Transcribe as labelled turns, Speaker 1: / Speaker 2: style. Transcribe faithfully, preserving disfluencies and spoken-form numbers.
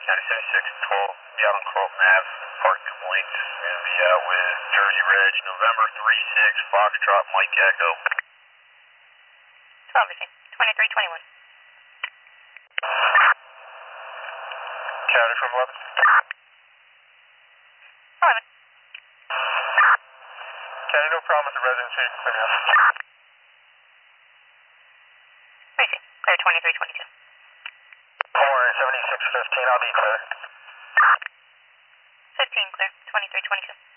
Speaker 1: ninety-six twelve, be out on Carlton Ave, park complaints. Gonna be out with Jersey Reg, November three six, Foxtrot, Mike Echo.
Speaker 2: twelve, twenty-three twenty-one.
Speaker 1: County from eleven.
Speaker 2: eleven.
Speaker 1: County, no problem with the residents here, clear me out.
Speaker 2: Racing, clear twenty-three twenty-two.
Speaker 1: four seventy-six fifteen, I'll be clear.
Speaker 2: fifteen clear, twenty-three twenty-two.